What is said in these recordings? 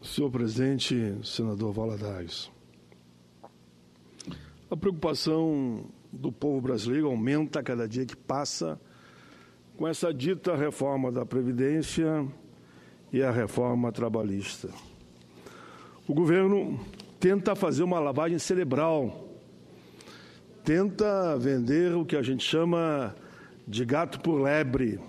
Senhor presidente, senador Valadares, a preocupação do povo brasileiro aumenta a cada dia que passa com essa dita reforma da Previdência e a reforma trabalhista. O governo tenta fazer uma lavagem cerebral, tenta vender o que a gente chama de gato por lebre,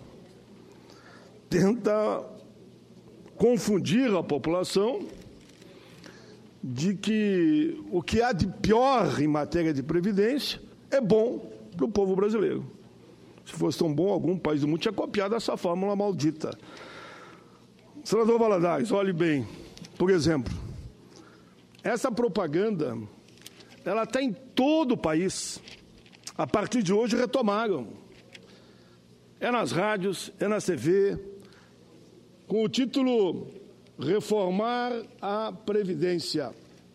tenta confundir a população de que o que há de pior em matéria de previdência é bom para o povo brasileiro. Se fosse tão bom, algum país do mundo tinha copiado essa fórmula maldita. Senador Valadares, olhe bem, por exemplo, essa propaganda, ela está em todo o país. A partir de hoje retomaram. É nas rádios, é na TV, com o título Reformar a Previdência.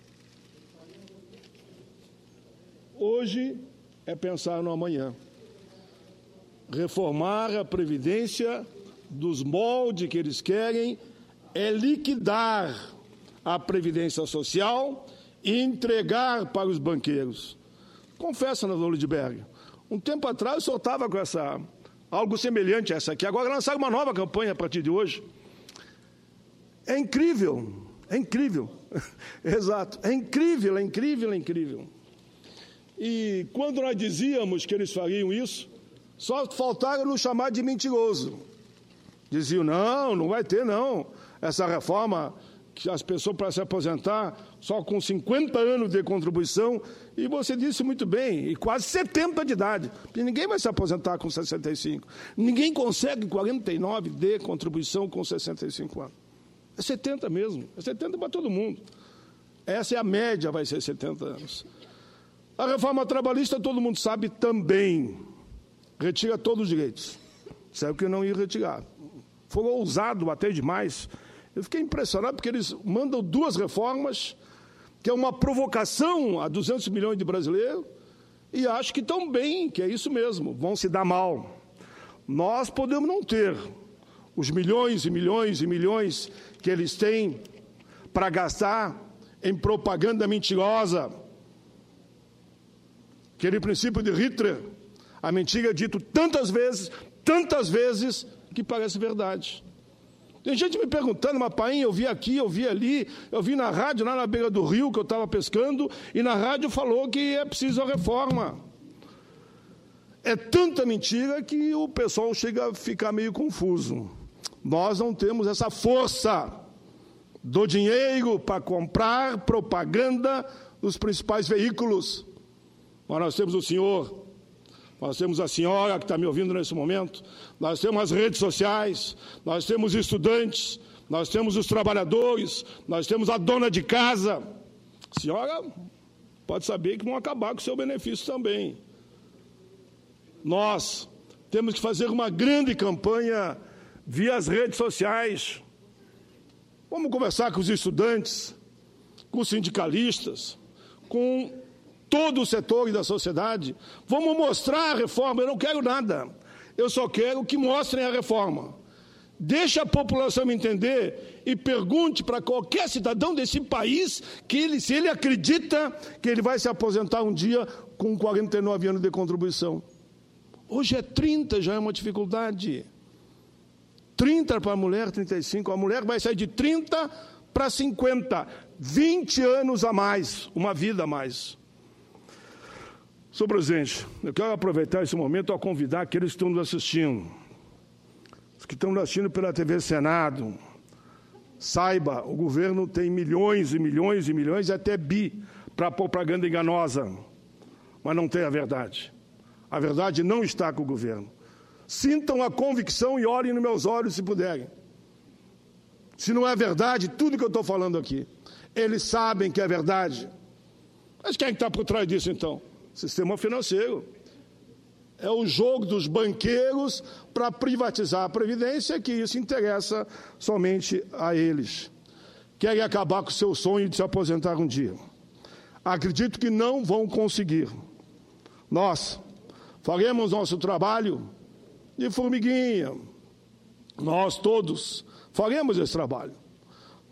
Hoje é pensar no amanhã. Reformar a Previdência dos moldes que eles querem é liquidar a Previdência Social e entregar para os banqueiros. Confesso, senador Lindbergh, um tempo atrás eu só estava com algo semelhante a essa aqui. Agora lançaram uma nova campanha a partir de hoje. É incrível, é incrível. Exato, é incrível, é incrível, é incrível. E quando nós dizíamos que eles fariam isso, só faltaram nos chamar de mentiroso. Diziam, não vai ter não, essa reforma que as pessoas para se aposentar só com 50 anos de contribuição, e você disse muito bem, e quase 70 de idade, porque ninguém vai se aposentar com 65. Ninguém consegue 49 de contribuição com 65 anos. É 70 mesmo, é 70 para todo mundo. Essa é a média, vai ser 70 anos. A reforma trabalhista, todo mundo sabe também, retira todos os direitos. Sabe que não ia retirar. Foi ousado até demais. Eu fiquei impressionado porque eles mandam duas reformas, que é uma provocação a 200 milhões de brasileiros, e acho que estão bem, que é isso mesmo, vão se dar mal. Nós podemos não ter os milhões e milhões e milhões que eles têm para gastar em propaganda mentirosa. Aquele princípio de Hitler, a mentira é dito tantas vezes, que parece verdade. Tem gente me perguntando, mas pai, eu vi aqui, eu vi ali, eu vi na rádio, lá na beira do rio, que eu estava pescando, e na rádio falou que é preciso a reforma. É tanta mentira que o pessoal chega a ficar meio confuso. Nós não temos essa força do dinheiro para comprar propaganda nos principais veículos. Mas nós temos o senhor, nós temos a senhora que está me ouvindo nesse momento, nós temos as redes sociais, nós temos estudantes, nós temos os trabalhadores, nós temos a dona de casa. A senhora pode saber que vão acabar com o seu benefício também. Nós temos que fazer uma grande campanha via as redes sociais. Vamos conversar com os estudantes, com os sindicalistas, com todo o setor da sociedade. Vamos mostrar a reforma. Eu não quero nada. Eu só quero que mostrem a reforma. Deixe a população me entender e pergunte para qualquer cidadão desse país que se ele acredita que ele vai se aposentar um dia com 49 anos de contribuição. Hoje é 30, já é uma dificuldade. 30 para a mulher, 35. A mulher vai sair de 30 para 50. 20 anos a mais, uma vida a mais. Senhor presidente, eu quero aproveitar esse momento a convidar aqueles que estão nos assistindo, os que estão nos assistindo pela TV Senado. Saiba, o governo tem milhões e milhões e milhões, até para propaganda enganosa, mas não tem a verdade. A verdade não está com o governo. Sintam a convicção e olhem nos meus olhos se puderem. Se não é verdade, tudo que eu estou falando aqui, eles sabem que é verdade. Mas quem é que está por trás disso, então? Sistema financeiro. É o jogo dos banqueiros para privatizar a Previdência, que isso interessa somente a eles. Querem acabar com o seu sonho de se aposentar um dia. Acredito que não vão conseguir. Nós faremos nosso trabalho de formiguinha. Nós todos faremos esse trabalho.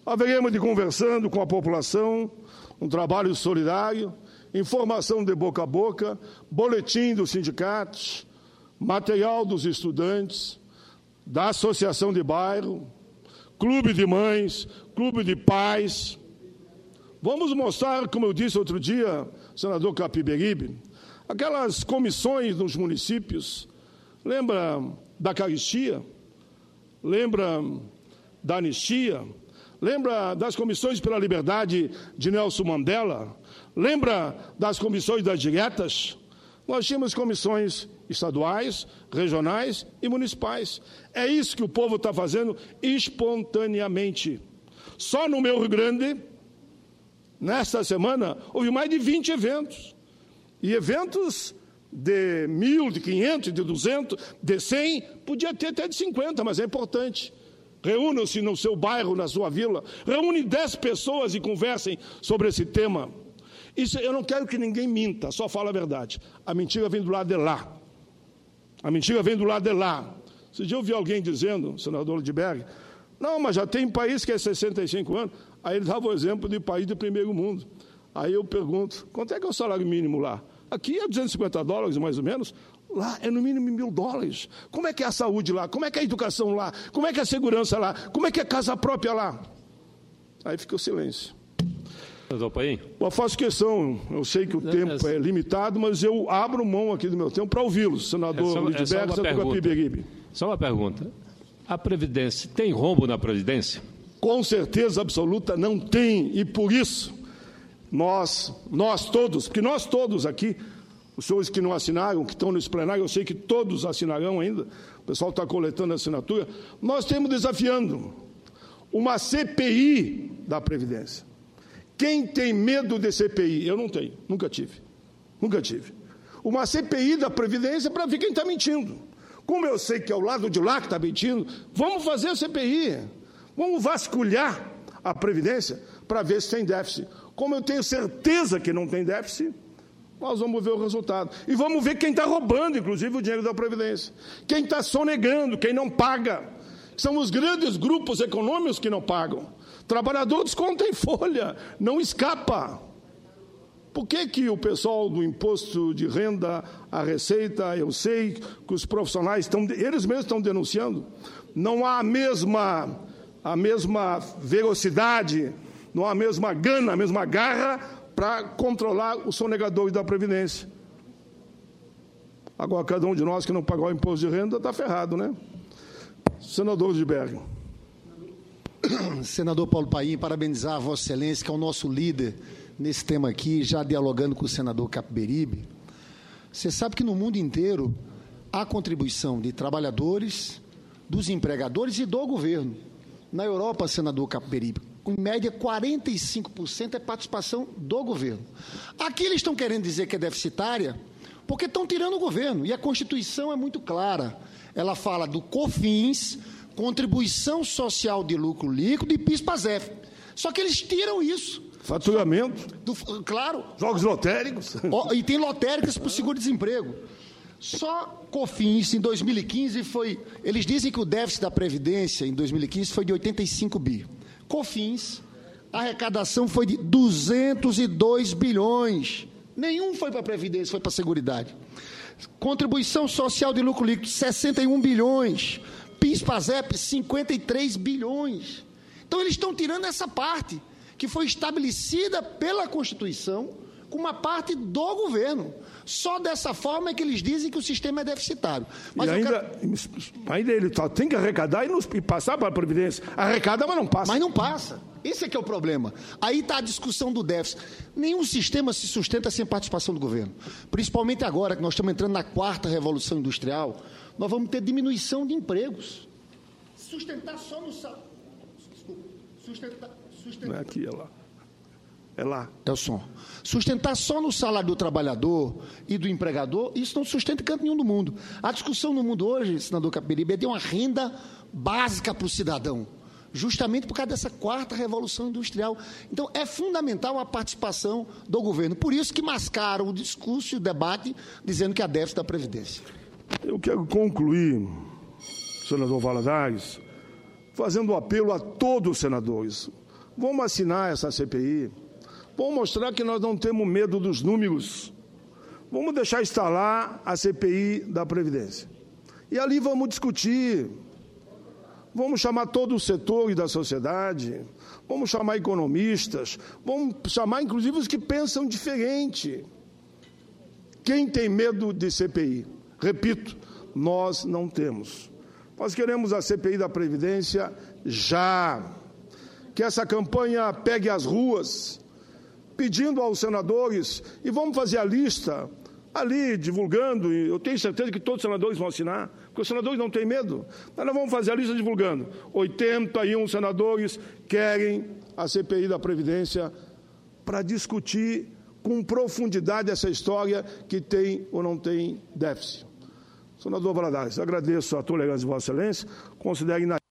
Haveremos de conversando com a população, um trabalho solidário, informação de boca a boca, boletim dos sindicatos, material dos estudantes, da associação de bairro, clube de mães, clube de pais. Vamos mostrar, como eu disse outro dia, senador Capiberibe, aquelas comissões nos municípios. Lembra da caristia? Lembra da anistia? Lembra das comissões pela liberdade de Nelson Mandela? Lembra das comissões das diretas? Nós tínhamos comissões estaduais, regionais e municipais. É isso que o povo está fazendo espontaneamente. Só no meu Rio Grande, nesta semana, houve mais de 20 eventos. E eventos de 1.000, de 500, de 200, de 100, podia ter até de 50, mas é importante. Reúnam-se no seu bairro, na sua vila, reúnem 10 pessoas e conversem sobre esse tema. Isso, eu não quero que ninguém minta, só fala a verdade. A mentira vem do lado de lá. A mentira vem do lado de lá. Esse dia eu vi alguém dizendo, senador Lindbergh, não, mas já tem país que é 65 anos. Aí ele dava o exemplo de país do primeiro mundo. Aí eu pergunto, quanto é que é o salário mínimo lá? Aqui é $250, mais ou menos. Lá é no mínimo $1.000. Como é que é a saúde lá? Como é que é a educação lá? Como é que é a segurança lá? Como é que é a casa própria lá? Aí fica o silêncio. Eu faço questão, eu sei que o tempo é limitado, mas eu abro mão aqui do meu tempo para ouvi-los, senador Lindbergh, senador Capiberibe. Só uma pergunta. A Previdência, tem rombo na Previdência? Com certeza absoluta não tem, e por isso nós todos, porque nós todos aqui, os senhores que não assinaram, que estão nesse plenário, eu sei que todos assinarão ainda, o pessoal está coletando a assinatura, nós estamos desafiando uma CPI da Previdência. Quem tem medo de CPI? Eu não tenho, nunca tive. Uma CPI da Previdência para ver quem está mentindo. Como eu sei que é o lado de lá que está mentindo, vamos fazer a CPI. Vamos vasculhar a Previdência para ver se tem déficit. Como eu tenho certeza que não tem déficit, nós vamos ver o resultado. E vamos ver quem está roubando, inclusive, o dinheiro da Previdência. Quem está sonegando, quem não paga. São os grandes grupos econômicos que não pagam. Trabalhadores contem folha, não escapa. Por que o pessoal do imposto de renda, a Receita, eu sei que os profissionais eles mesmos estão denunciando, não há a mesma velocidade, não há a mesma gana, a mesma garra para controlar os sonegadores da Previdência. Agora, cada um de nós que não pagar o imposto de renda está ferrado, né? Senador Lindbergh. Senador Paulo Paim, parabenizar a Vossa Excelência, que é o nosso líder nesse tema aqui, já dialogando com o senador Capiberibe. Você sabe que no mundo inteiro há contribuição de trabalhadores, dos empregadores e do governo. Na Europa, senador Capiberibe, em média 45% é participação do governo. Aqui eles estão querendo dizer que é deficitária porque estão tirando o governo, e a Constituição é muito clara. Ela fala do COFINS, Contribuição Social de Lucro Líquido, e PIS/PASEF. Só que eles tiram isso. Faturamento. Claro. Jogos lotéricos. E tem lotéricas para o seguro-desemprego. Só COFINS em 2015 eles dizem que o déficit da Previdência em 2015 foi de 85 bi. COFINS, a arrecadação foi de 202 bilhões. Nenhum foi para a Previdência, foi para a Seguridade. Contribuição Social de Lucro Líquido, 61 bilhões. PIS/PASEP, 53 bilhões. Então, eles estão tirando essa parte que foi estabelecida pela Constituição com uma parte do governo. Só dessa forma é que eles dizem que o sistema é deficitário. Mas ainda ele tem que arrecadar e passar para a Previdência. Arrecada, mas não passa. Mas não passa. Esse é que é o problema. Aí está a discussão do déficit. Nenhum sistema se sustenta sem participação do governo. Principalmente agora que nós estamos entrando na 4ª Revolução Industrial, nós vamos ter diminuição de empregos. Sustentar só no salário. Sustentar. Não é aqui, é lá. É lá. É o som. Sustentar só no salário do trabalhador e do empregador, isso não sustenta em canto nenhum do mundo. A discussão no mundo hoje, senador Capiberibe, é de uma renda básica para o cidadão, justamente por causa dessa 4ª Revolução Industrial. Então, é fundamental a participação do governo. Por isso que mascaram o discurso e o debate dizendo que há déficit da Previdência. Eu quero concluir, senador Valadares, fazendo um apelo a todos os senadores. Vamos assinar essa CPI. Vamos mostrar que nós não temos medo dos números. Vamos deixar instalar a CPI da Previdência. E ali vamos discutir. Vamos chamar todo o setor e da sociedade. Vamos chamar economistas. Vamos chamar, inclusive, os que pensam diferente. Quem tem medo de CPI? Repito, nós não temos. Nós queremos a CPI da Previdência já. Que essa campanha pegue as ruas, pedindo aos senadores, e vamos fazer a lista ali, divulgando, e eu tenho certeza que todos os senadores vão assinar, porque os senadores não têm medo. Mas nós vamos fazer a lista divulgando. 81 senadores querem a CPI da Previdência para discutir com profundidade essa história que tem ou não tem déficit. Senador Valadares, agradeço a tolerância de Vossa Excelência, considere na